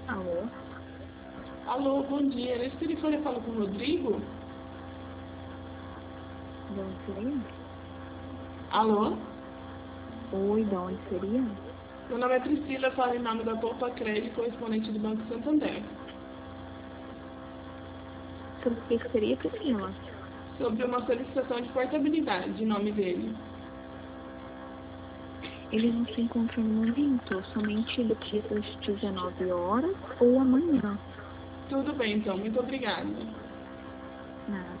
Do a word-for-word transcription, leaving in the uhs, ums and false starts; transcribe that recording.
Alô? Alô, bom dia. Nesse telefone eu falo com o Rodrigo? De onde seria? Alô? Oi, de onde seria? Meu nome é Priscila, eu falo em nome da Poupa Crédito, correspondente do Banco Santander. Sobre o que que seria, Priscila? Sobre uma solicitação de portabilidade de nome dele. Ele não se encontra no momento, somente depois das dezenove horas ou amanhã. Tudo bem, então. Muito obrigada. Nada.